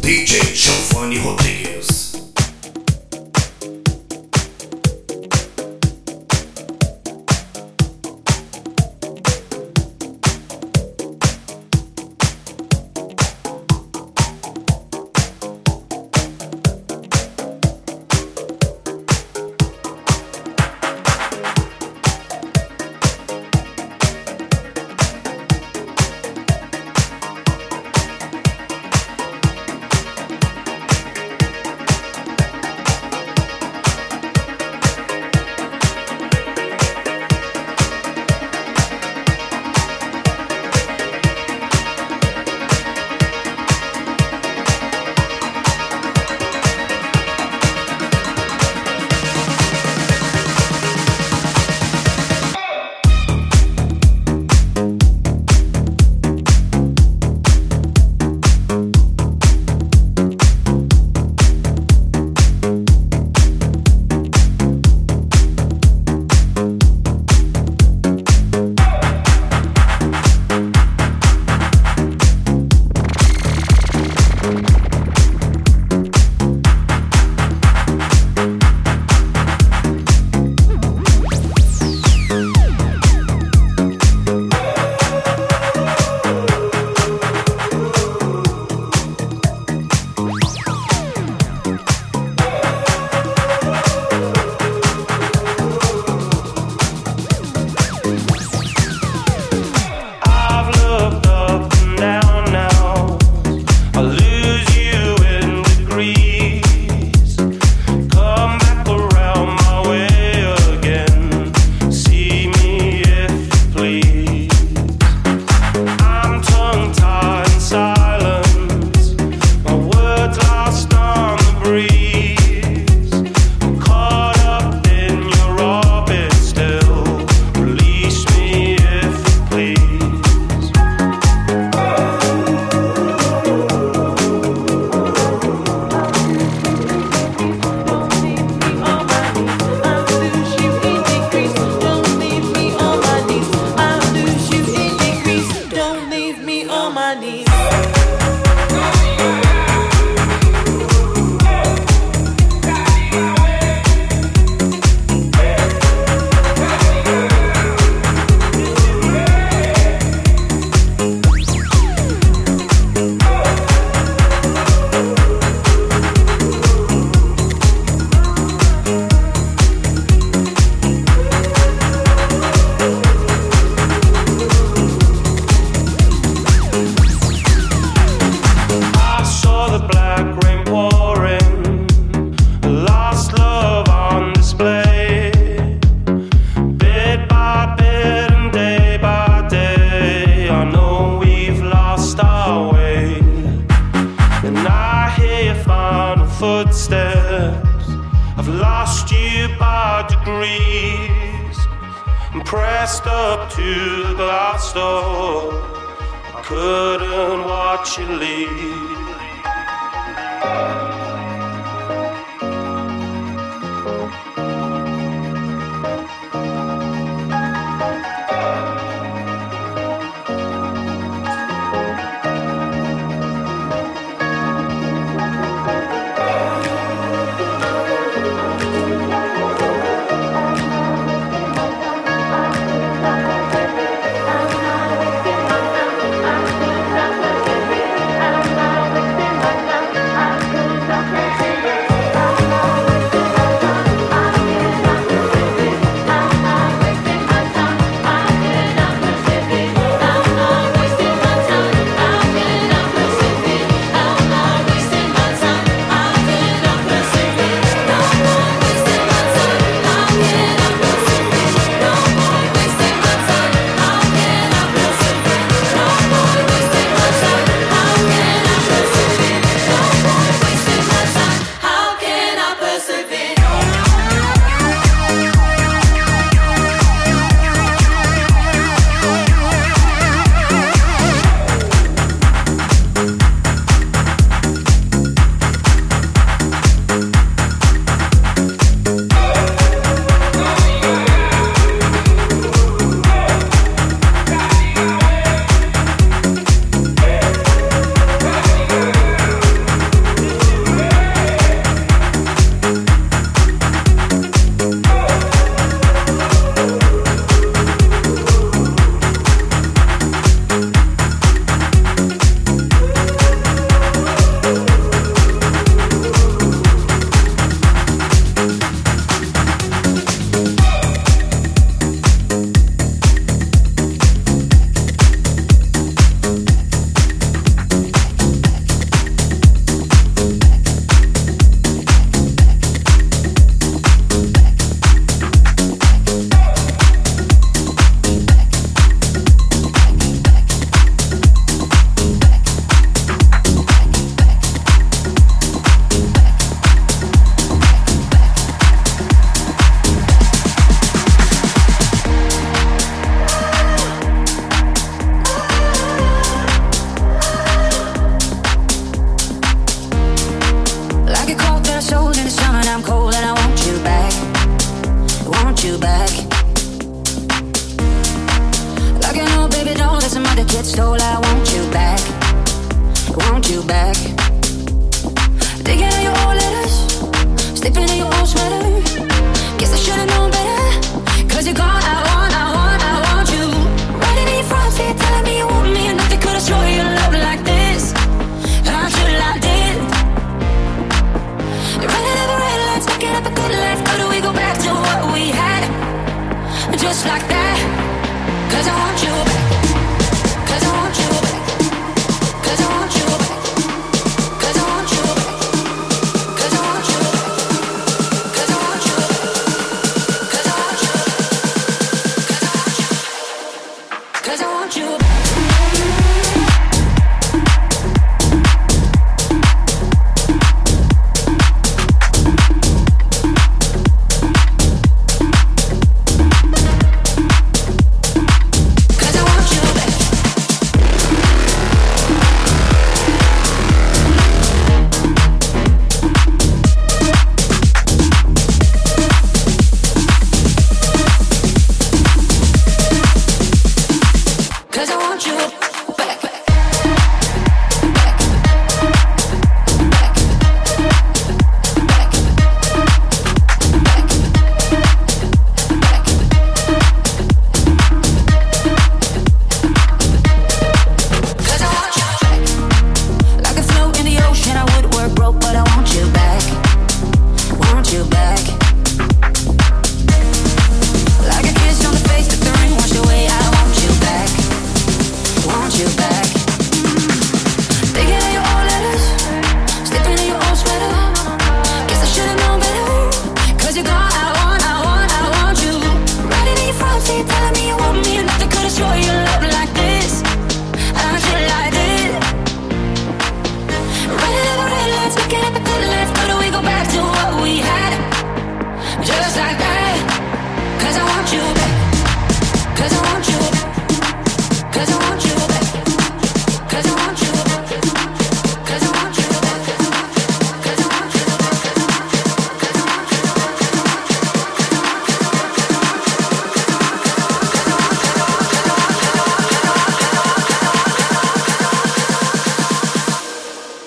DJ Giovanni Rodrigues. Footsteps, I've lost you by degrees. I'm pressed up to the glass door. I couldn't watch you leave. get stole, I want you back. Want you back. Digging in your old letters, slipping in your old sweater. Guess I should've known better. Cause you're gone, I want you. Riding in your front seat, telling me you want me, and nothing could've shown you love like this. I should've liked it. You're running over red lights, looking up a good life. Could we go back to what we had? Just like that. Cause I want you back. Cause I want you back. Cause I want you back. Cause I want you back. Cause I want you back. Cause I want you back. Cause I want you back. Cause I want you back.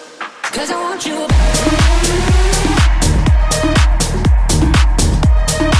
Cause I want you back.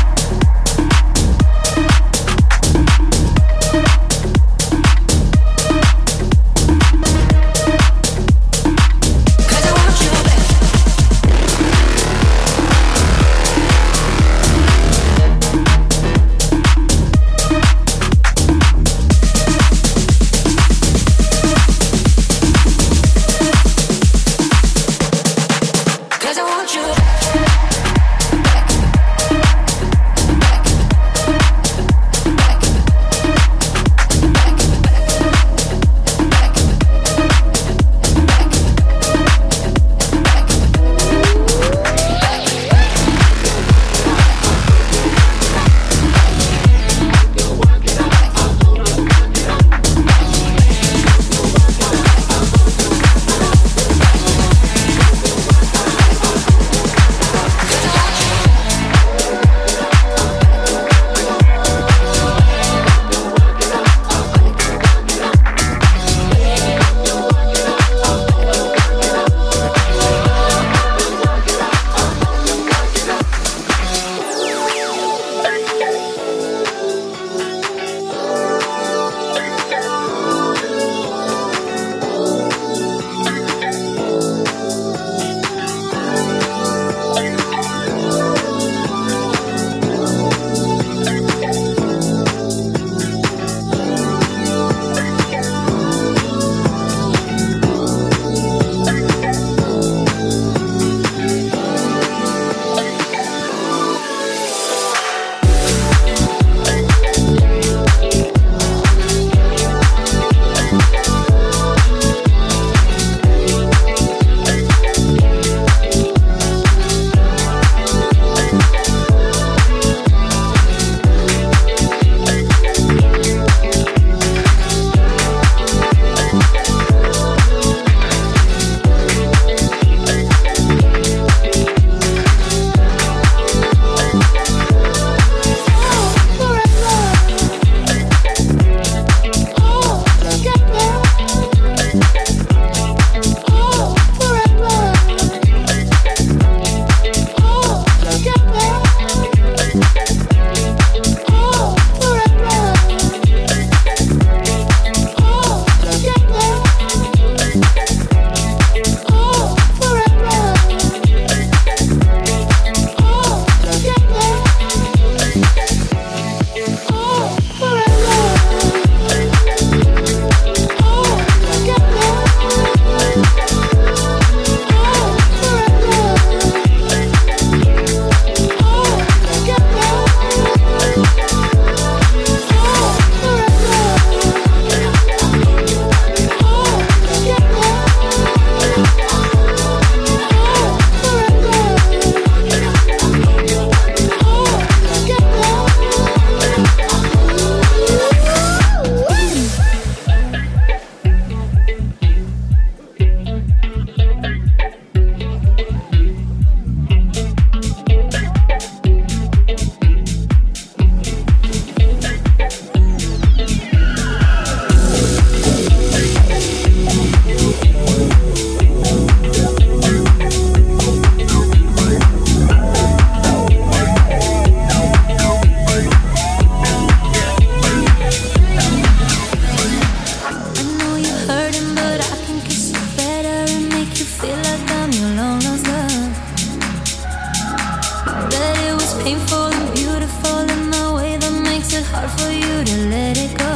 hard for you to let it go.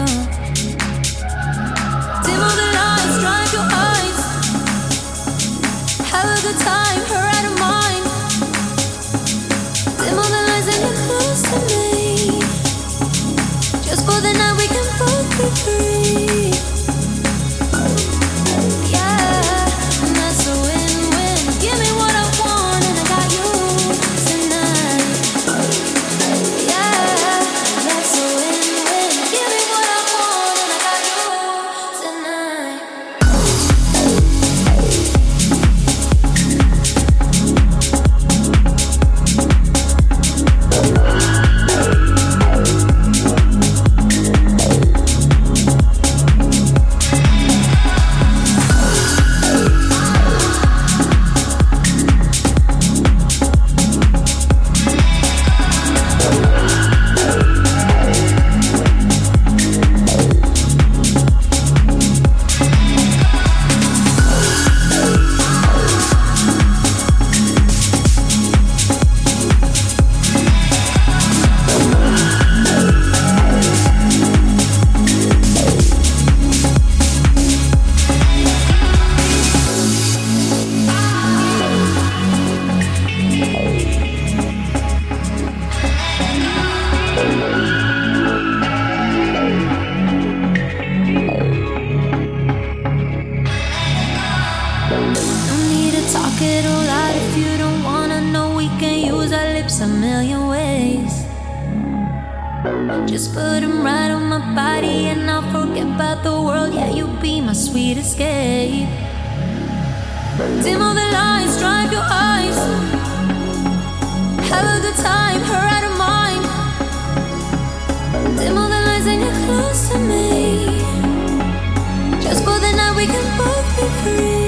Dim all the lights, dry your eyes. Have a good time, her out of mind. Dim all the lights and you're close to me. Just for the night we can both be free. Yeah, and that's a win-win. Give me what I want and I got you tonight. Yeah, that's a win-win. Give me what I want and I got you tonight. Just put them right on my body and I'll forget about the world. Yeah, you'll be my sweet escape. Dim all the lights, drive your eyes. Have a good time, her out of mind. Dim all the lights and you're close to me. Just for the night we can both be free.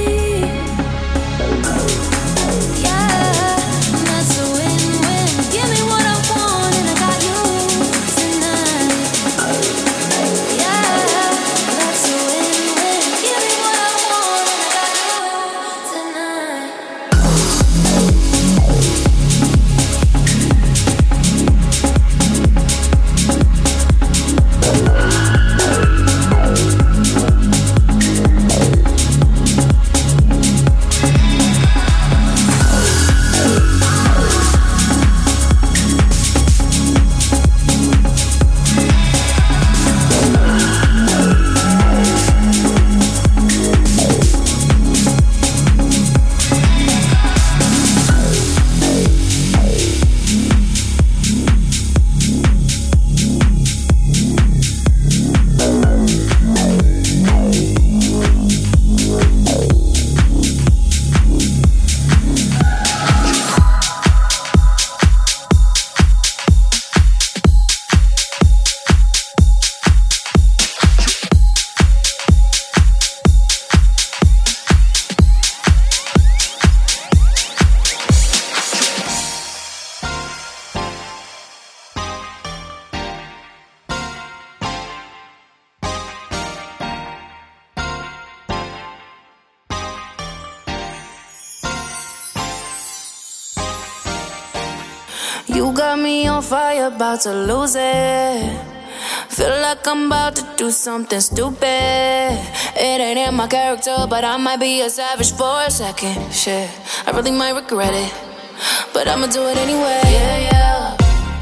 You got me on fire, about to lose it. Feel like I'm about to do something stupid. It ain't in my character, but I might be a savage for a second. Shit, I really might regret it, but I'ma do it anyway. Yeah, yeah.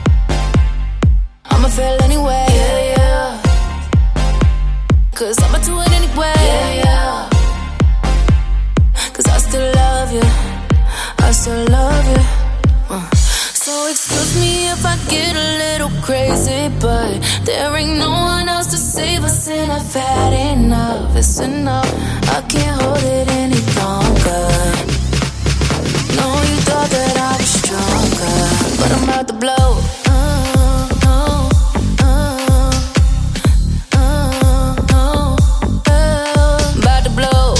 I'ma feel anyway. Yeah, yeah. Cause I'ma do it anyway. Yeah, yeah. Cause I still love you. I still love you. So excuse me if I get a little crazy, but there ain't no one else to save us and I've had enough. It's enough, I can't hold it any longer. No, you thought that I was stronger, but I'm about to blow. About to blow.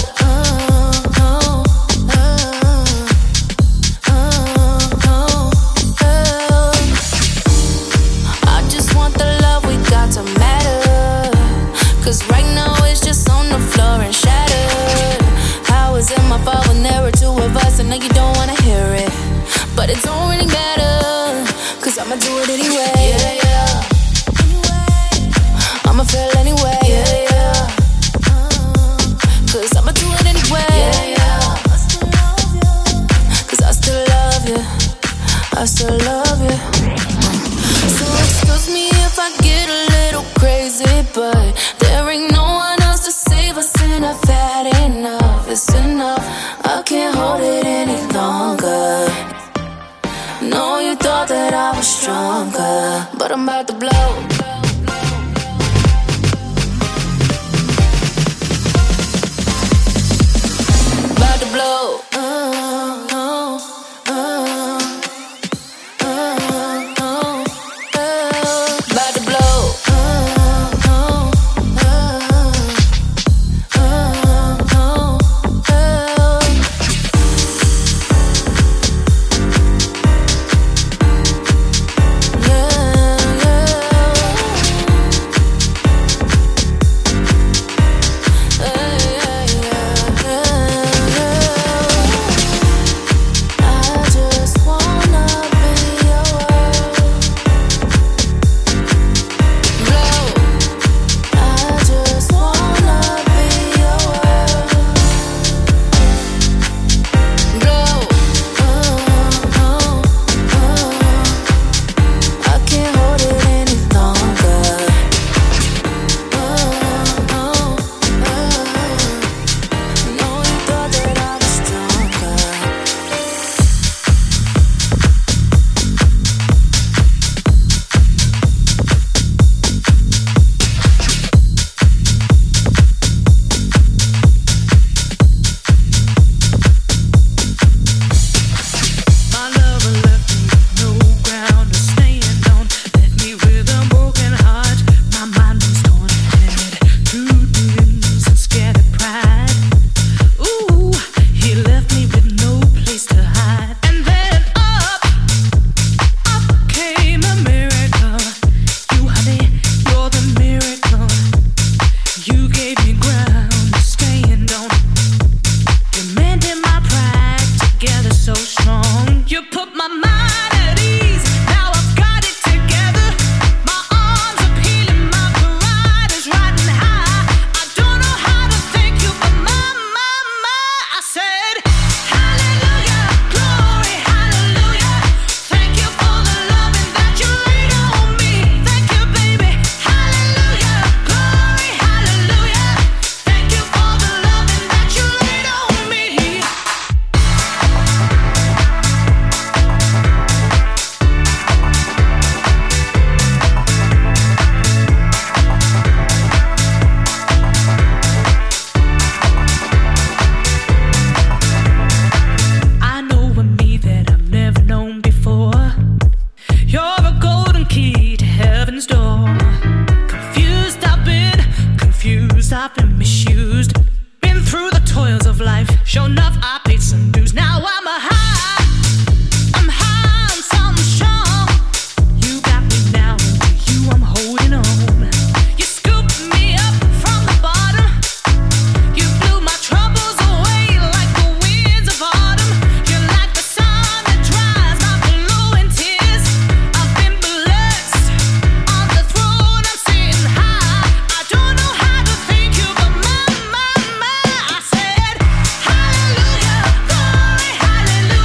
Cause right now it's just on the floor and shattered. How is it my fault when there were two of us and now you don't wanna hear it? But it don't really matter, cause I'ma do it anyway. Yeah, yeah. Anyway. I'ma feel anyway. Yeah, yeah. Cause I'ma do it anyway. Yeah, yeah. Cause I still love you. I still love you. So excuse me if I get a little crazy, but there ain't no one else to save us, and I've had enough. It's enough. I can't hold it any longer. No, you thought that I was stronger, but I'm about to blow. About to blow. About to blow. Hallelujah, glory, hallelujah.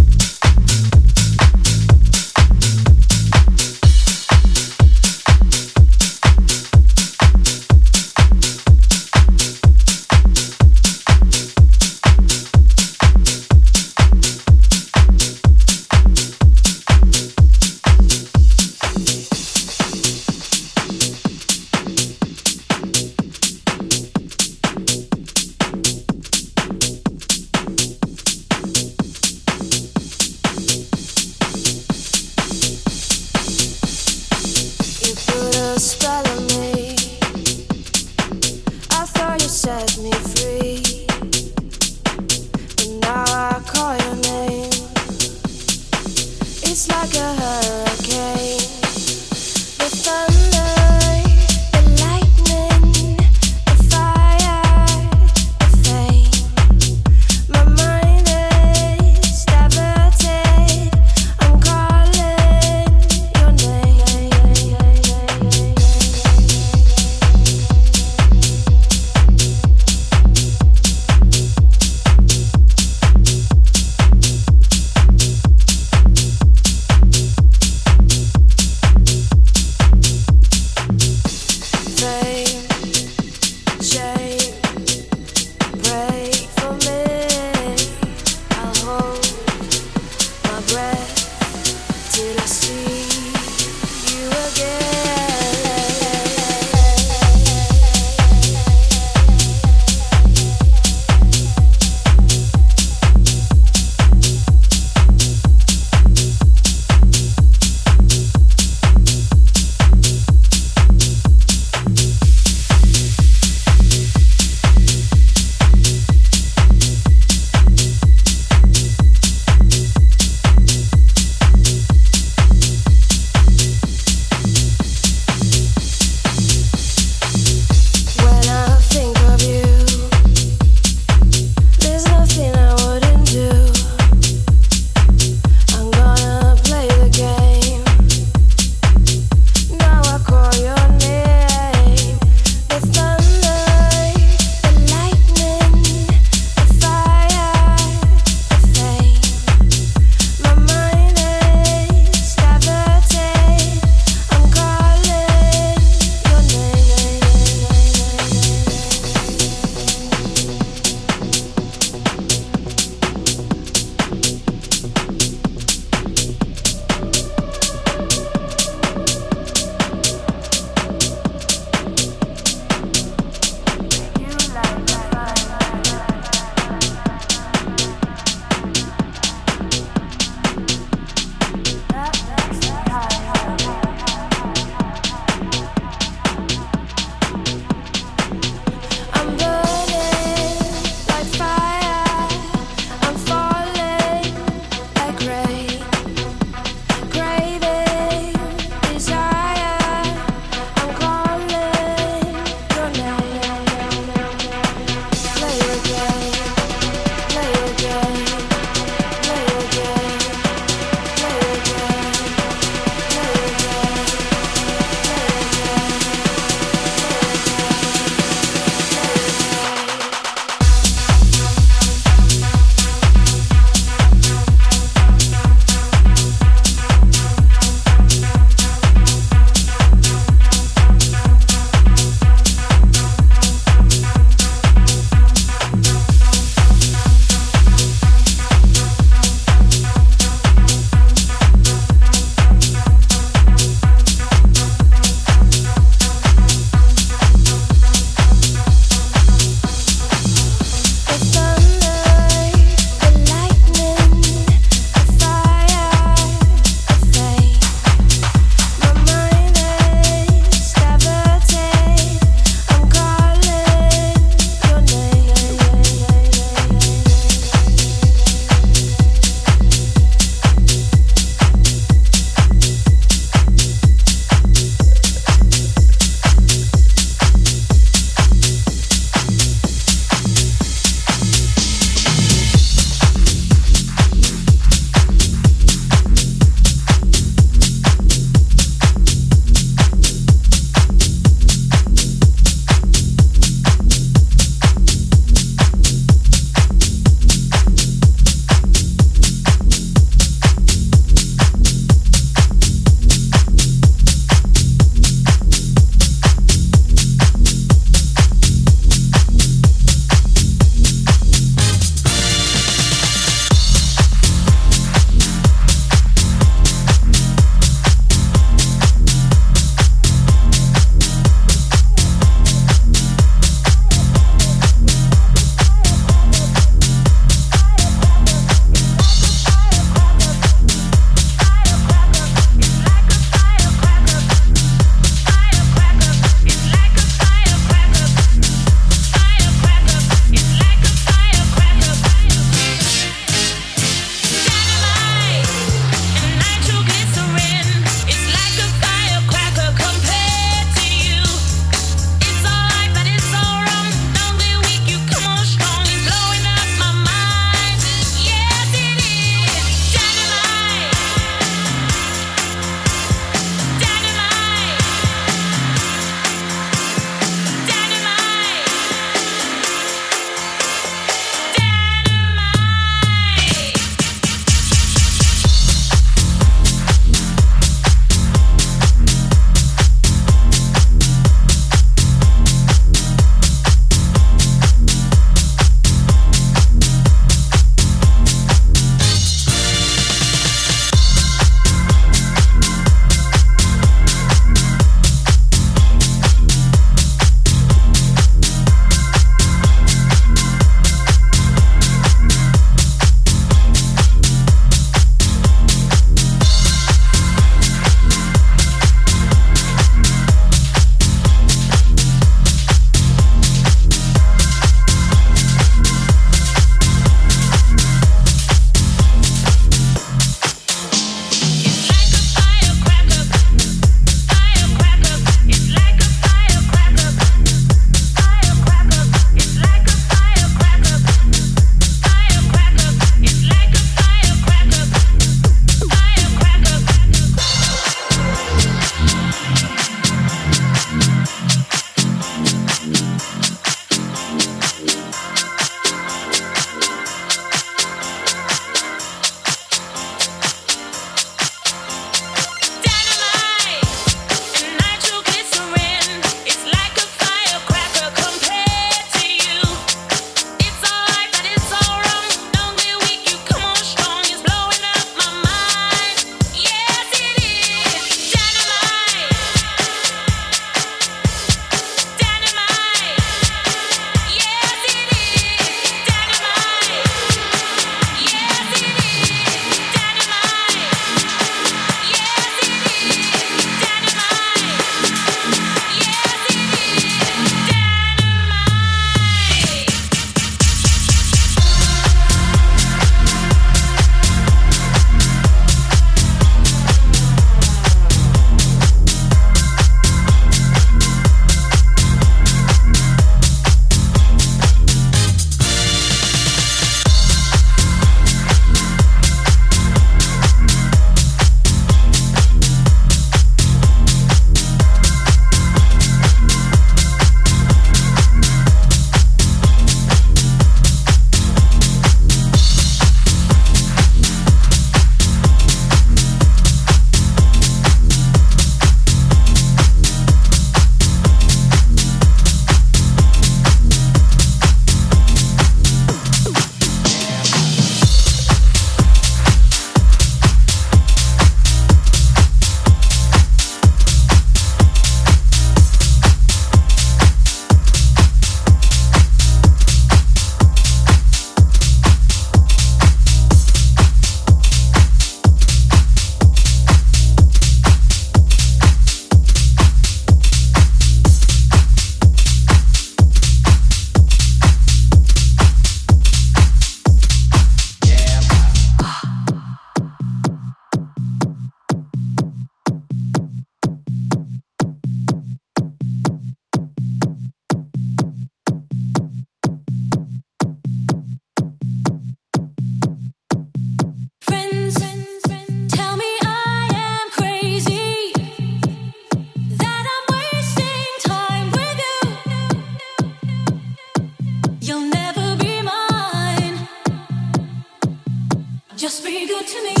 Just be good to me.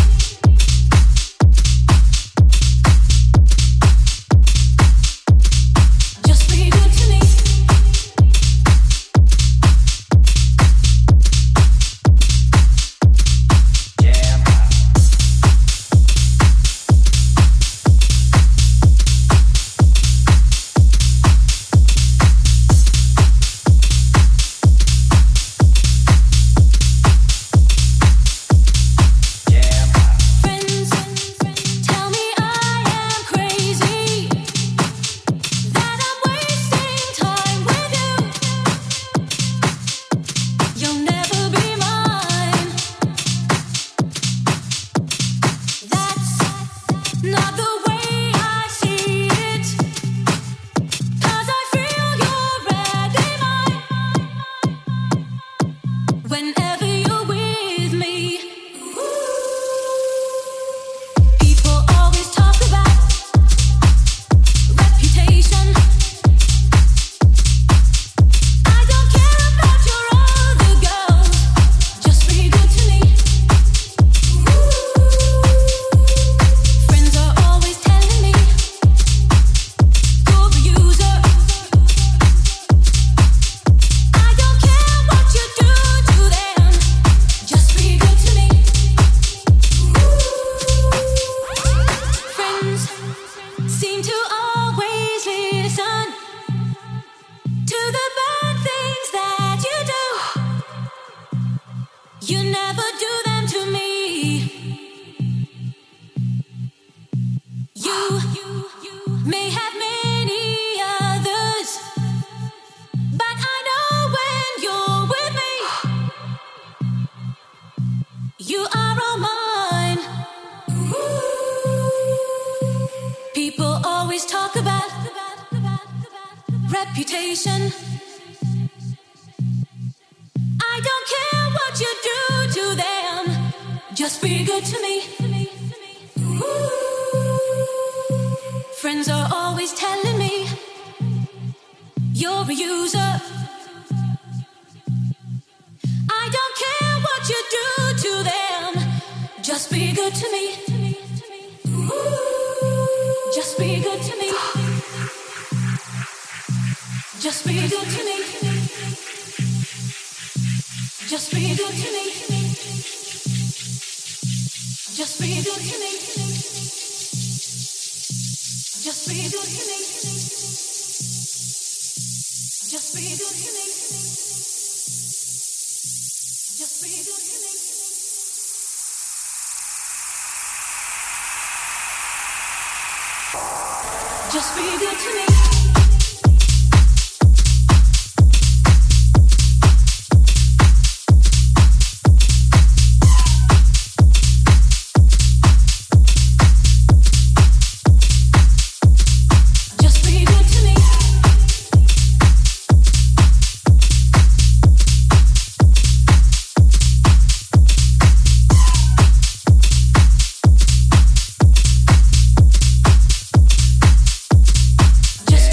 Reputation. I don't care what you do to them. Just be good to me. Friends are always telling me you're a user. I don't care what you do to them. Just be good to me. Just be good to me. Just be good to me. Just be good to me. Just be good to me. Just be good to me. Just be good to me. Just be good to me. Just be good to me. Just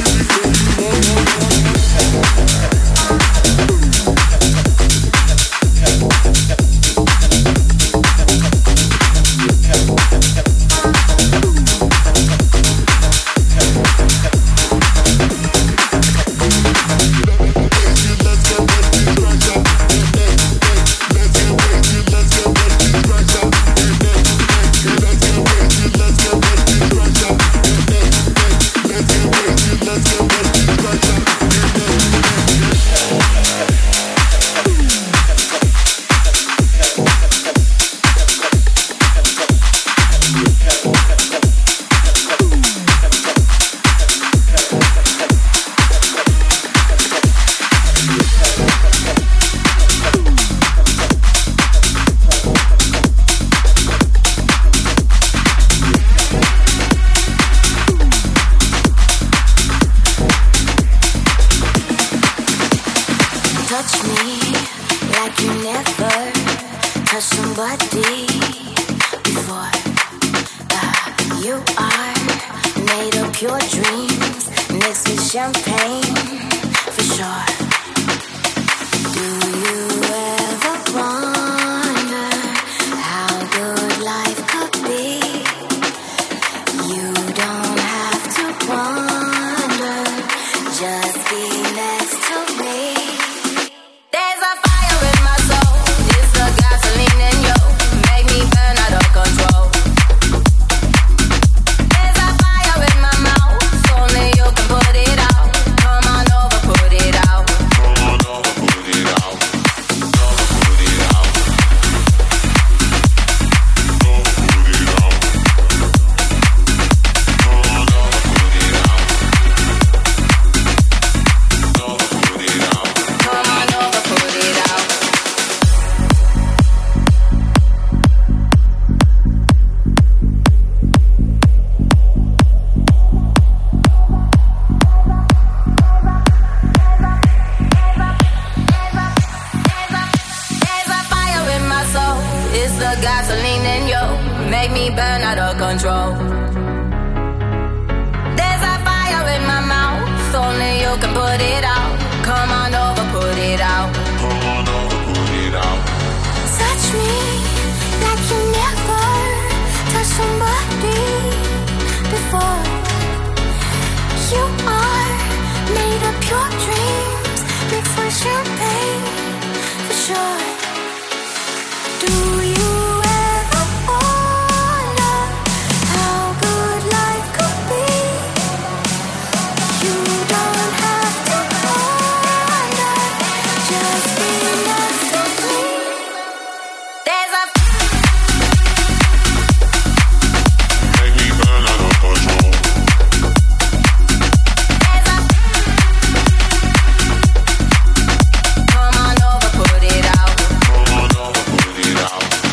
Out.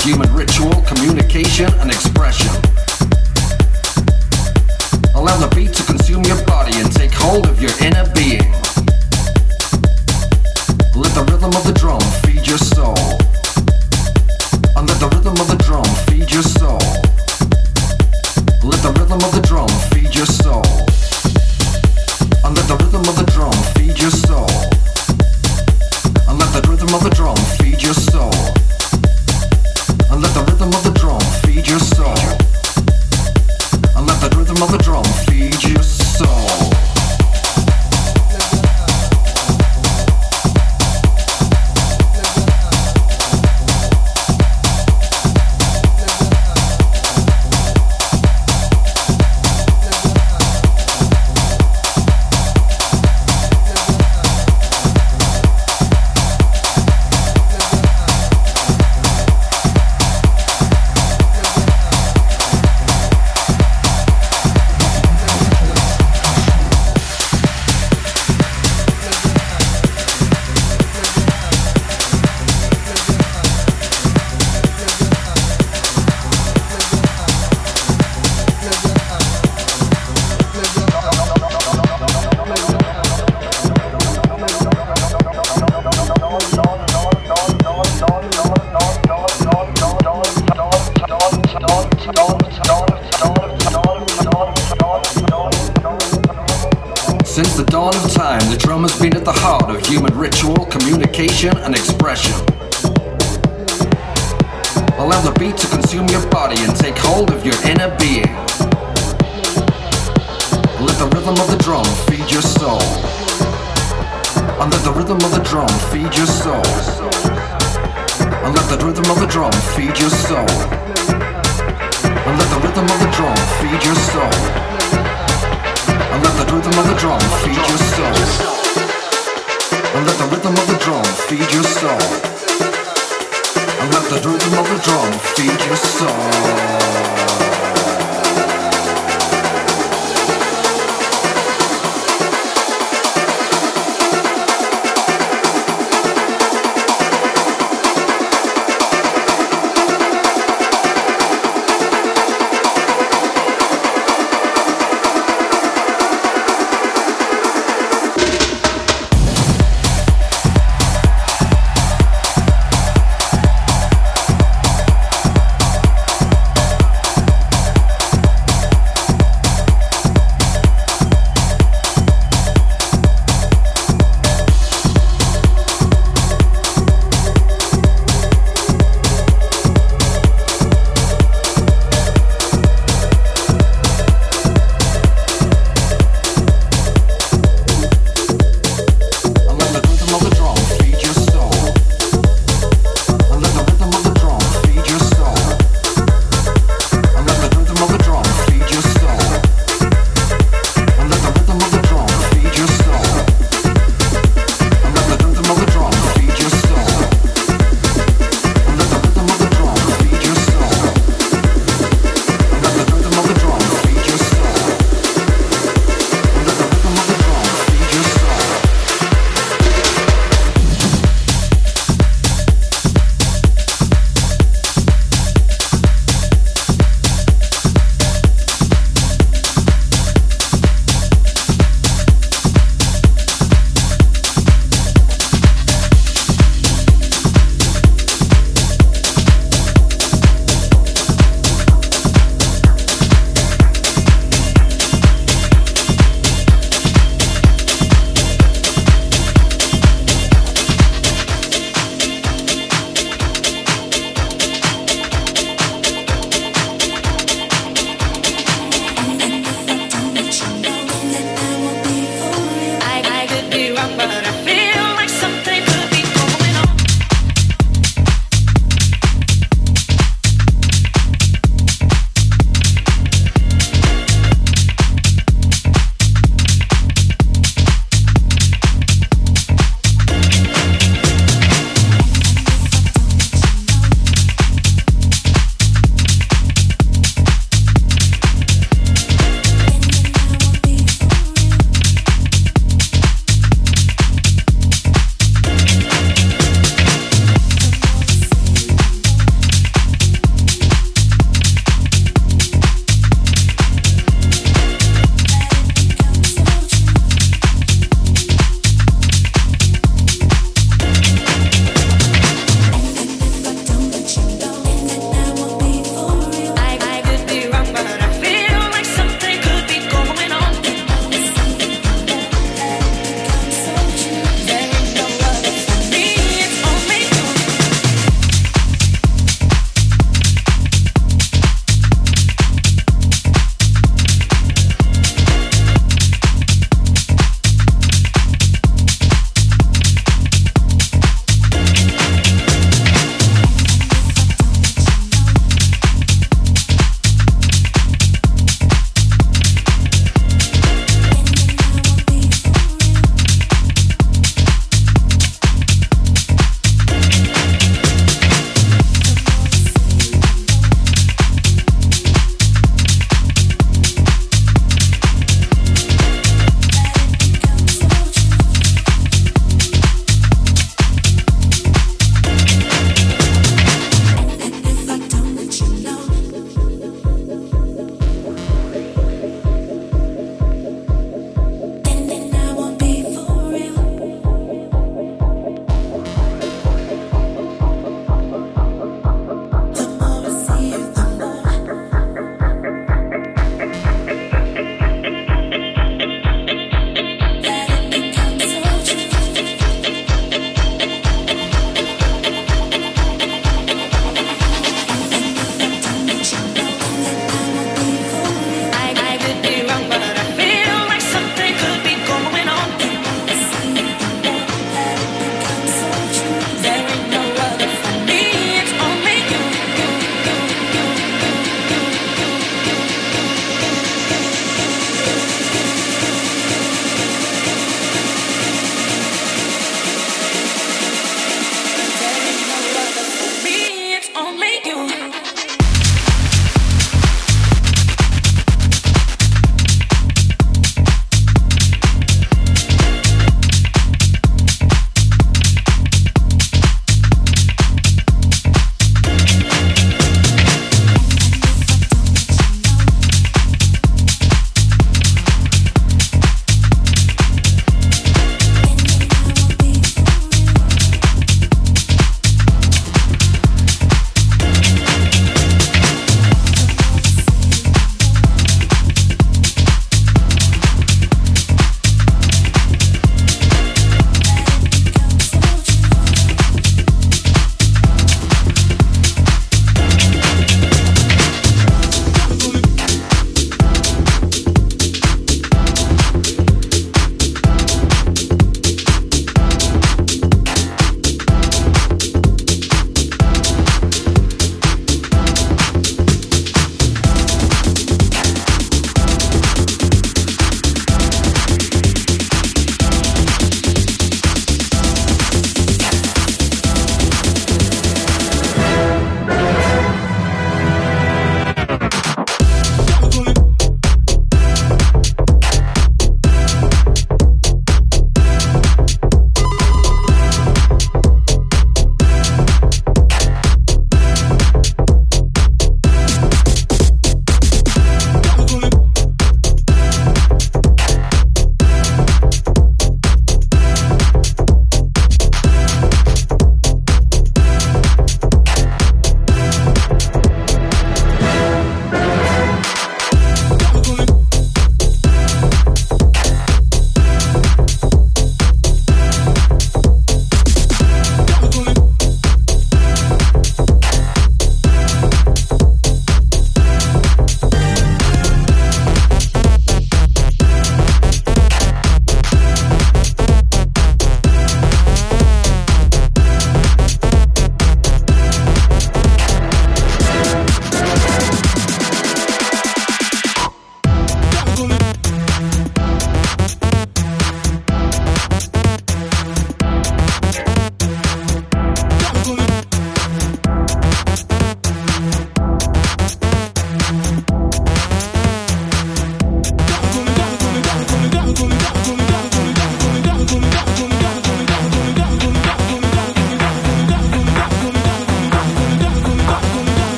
human ritual, communication, and expression. Allow the beat to consume your body and take hold of your inner being. Let the rhythm of the drum feed your soul. And let the rhythm of the drum feed your soul. Let the rhythm of the drum feed your soul. And let the rhythm of the drum feed your soul. And let the rhythm of the drum feed your soul. And let the rhythm of the drum feed your soul. And let the rhythm of the drum feed your soul. Since the dawn of time, the drum has been at the heart of human ritual, communication, and expression. Allow the beat to consume your body and take hold of your inner being. Let the rhythm of the drum feed your soul. And let the rhythm of the drum feed your soul. And let the rhythm of the drum feed your soul. And let the rhythm of the drum feed your soul. And let the rhythm of the drum feed your soul. And let the rhythm of the drum feed your soul. And let the rhythm of the drum feed your soul.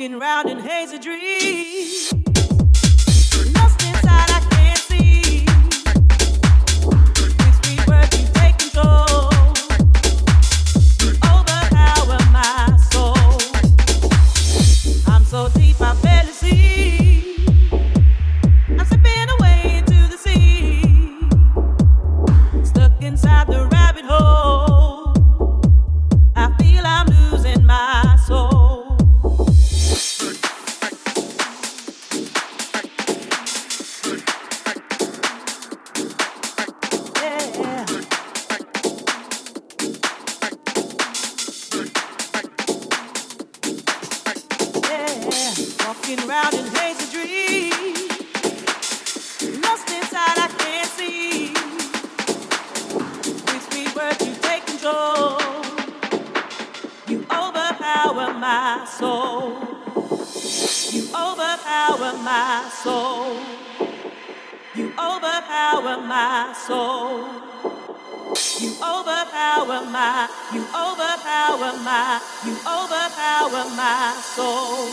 walking round in hazy dreams. Lost inside, I can't see. With sweet words, you take control. You overpower my soul. I'm so deep, I barely see. I'm slipping away into the sea. Stuck inside the rabbit hole. I feel I'm losing my soul. Walking around in hazy dreams. Lost inside, I can't see. With sweet words, you take control. You overpower my soul. You overpower my soul. You overpower my soul. You overpower my, you overpower my, you overpower my soul.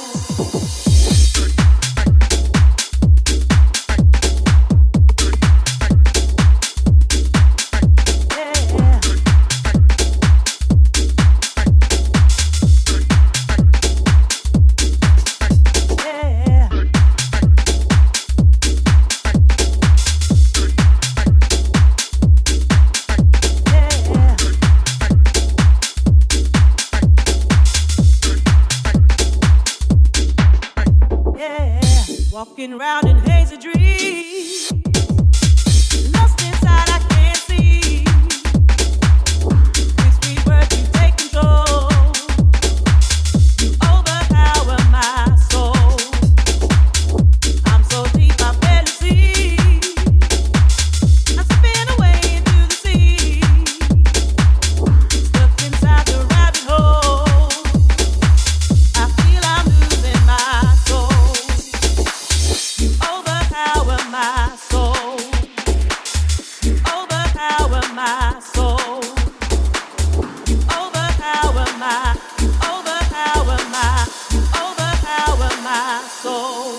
Walking around in hazy dreams. Lost inside, I can't see. With sweet words, you take control. You overpower my soul. I'm so deep, I barely see. I'm slipping away into the sea. Stuck inside the rabbit hole. I feel I'm losing my soul. You overpower my soul. You overpower my soul. You overpower my, you overpower my, you overpower my soul.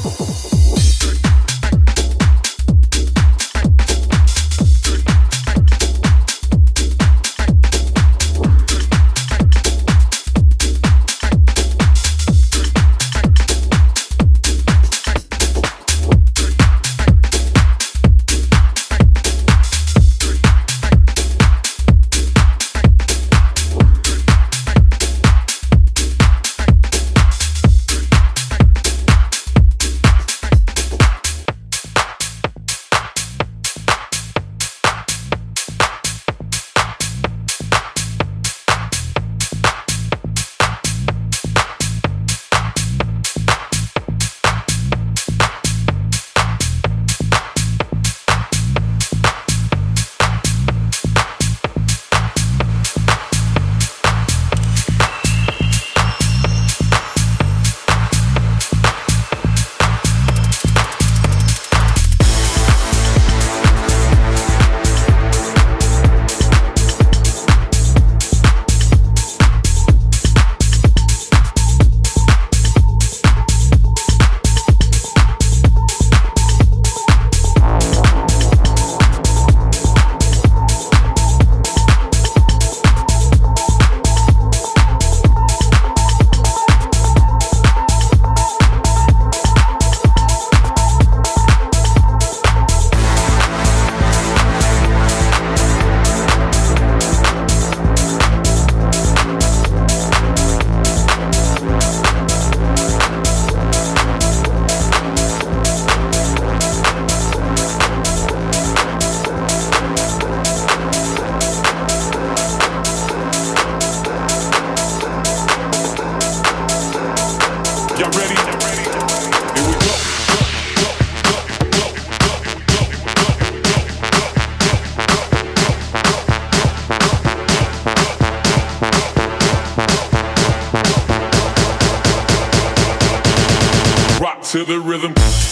To the rhythm.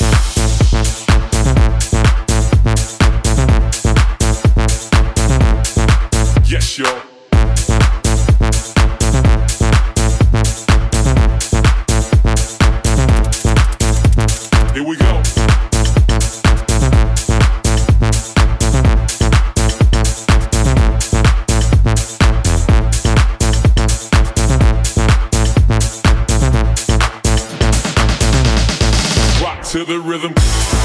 Yes, y'all. to the rhythm.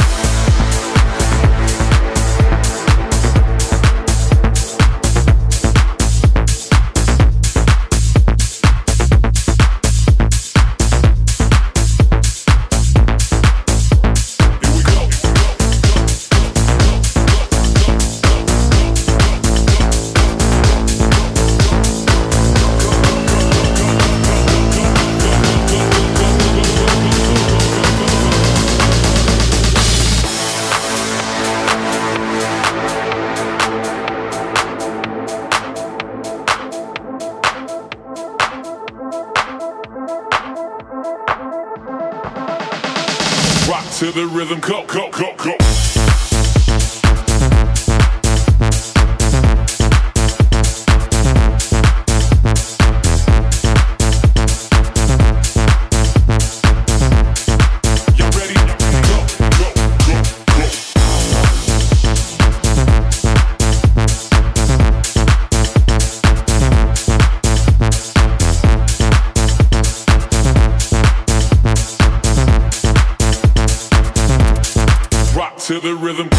To the rhythm, go, go, go, go. To the rhythm.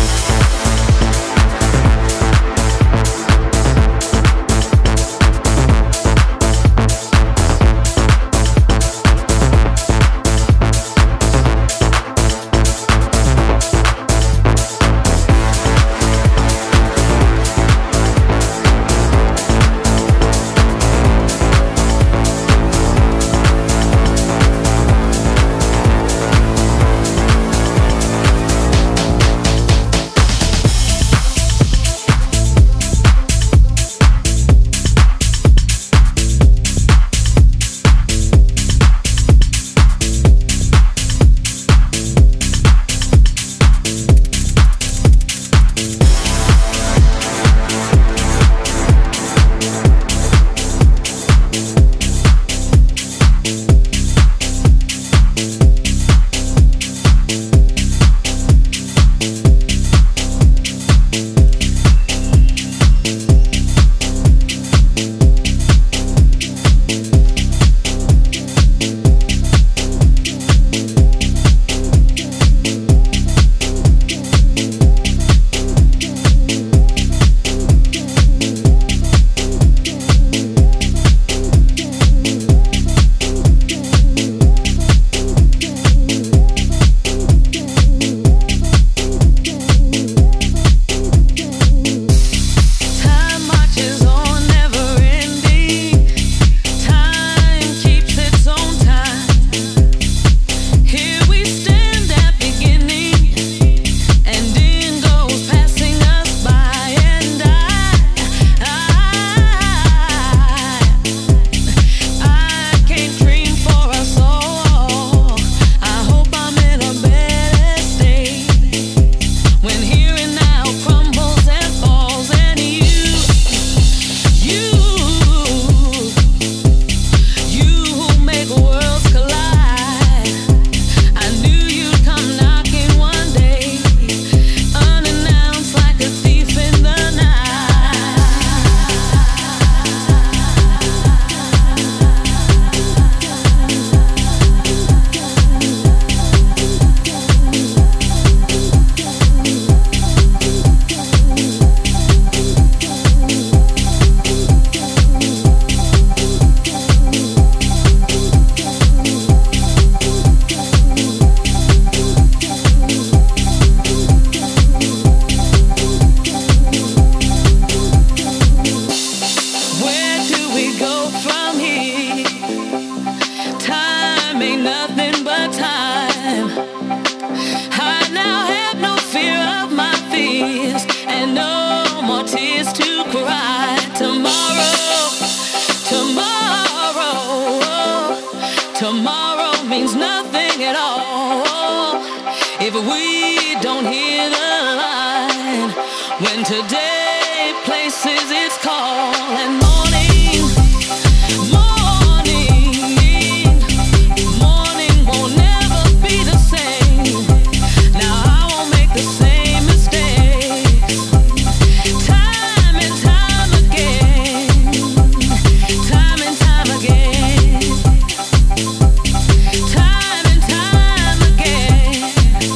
if we don't hear the line when today places its call and morning won't never be the same. Now I won't make the same mistakes time and time again, time and time again, time and time again.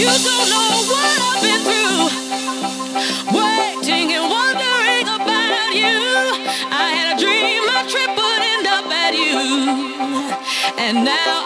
You don't know what I've been through, waiting and wondering about you. I had a dream my trip would end up at you, and now